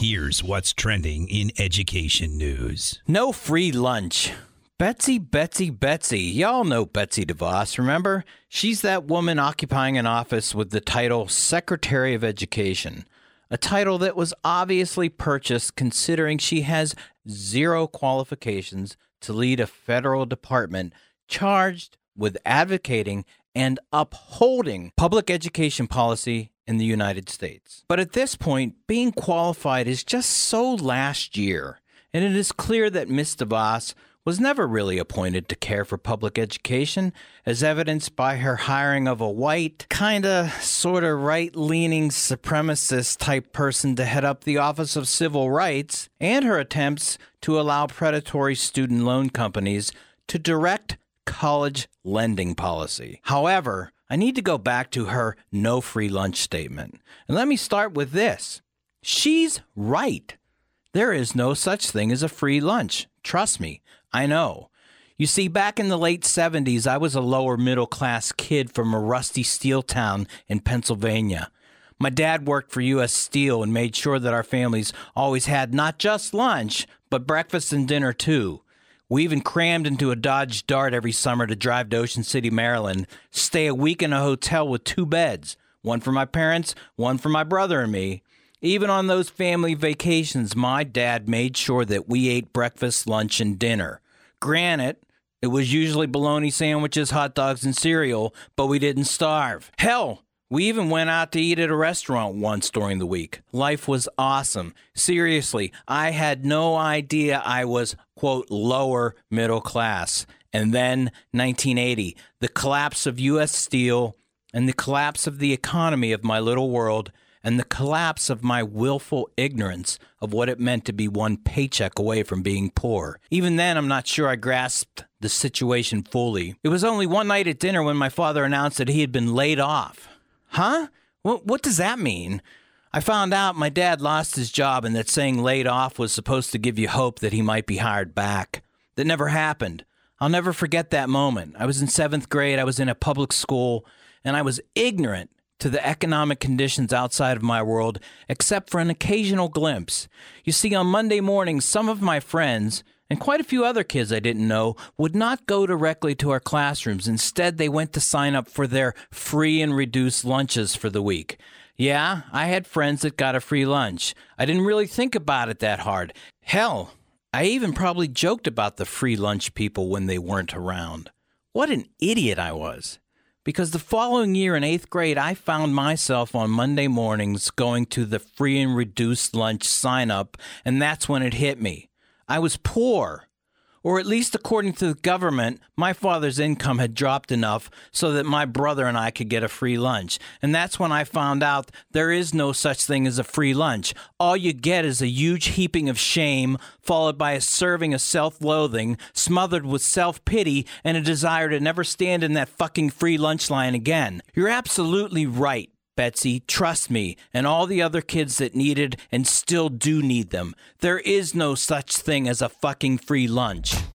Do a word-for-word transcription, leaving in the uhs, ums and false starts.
Here's what's trending in education news. No free lunch. Betsy, Betsy, Betsy. Y'all know Betsy DeVos, remember? She's that woman occupying an office with the title Secretary of Education, a title that was obviously purchased considering she has zero qualifications to lead a federal department charged with advocating and upholding public education policy in the United States. But at this point, being qualified is just so last year, and it is clear that Miz DeVos was never really appointed to care for public education, as evidenced by her hiring of a white, kinda, sorta right-leaning supremacist-type person to head up the Office of Civil Rights, and her attempts to allow predatory student loan companies to direct college lending policy. However, I need to go back to her no free lunch statement. And let me start with this. She's right. There is no such thing as a free lunch. Trust me, I know. You see, back in the late seventies, I was a lower middle class kid from a rusty steel town in Pennsylvania. My dad worked for U S Steel and made sure that our families always had not just lunch, but breakfast and dinner too. We even crammed into a Dodge Dart every summer to drive to Ocean City, Maryland, stay a week in a hotel with two beds, one for my parents, one for my brother and me. Even on those family vacations, my dad made sure that we ate breakfast, lunch, and dinner. Granted, it was usually bologna sandwiches, hot dogs, and cereal, but we didn't starve. Hell, we even went out to eat at a restaurant once during the week. Life was awesome. Seriously, I had no idea I was, quote, lower middle class. And then nineteen eighty, the collapse of U S Steel and the collapse of the economy of my little world and the collapse of my willful ignorance of what it meant to be one paycheck away from being poor. Even then, I'm not sure I grasped the situation fully. It was only one night at dinner when my father announced that he had been laid off. Huh? What, what does that mean? I found out my dad lost his job and that saying laid off was supposed to give you hope that he might be hired back. That never happened. I'll never forget that moment. I was in seventh grade, I was in a public school, and I was ignorant to the economic conditions outside of my world, except for an occasional glimpse. You see, on Monday mornings, some of my friends, and quite a few other kids I didn't know, would not go directly to our classrooms. Instead, they went to sign up for their free and reduced lunches for the week. Yeah, I had friends that got a free lunch. I didn't really think about it that hard. Hell, I even probably joked about the free lunch people when they weren't around. What an idiot I was. Because the following year in eighth grade, I found myself on Monday mornings going to the free and reduced lunch sign-up, and that's when it hit me. I was poor, or at least according to the government, my father's income had dropped enough so that my brother and I could get a free lunch. And that's when I found out there is no such thing as a free lunch. All you get is a huge heaping of shame, followed by a serving of self-loathing, smothered with self-pity and a desire to never stand in that fucking free lunch line again. You're absolutely right, Betsy, trust me, and all the other kids that needed and still do need them. There is no such thing as a fucking free lunch.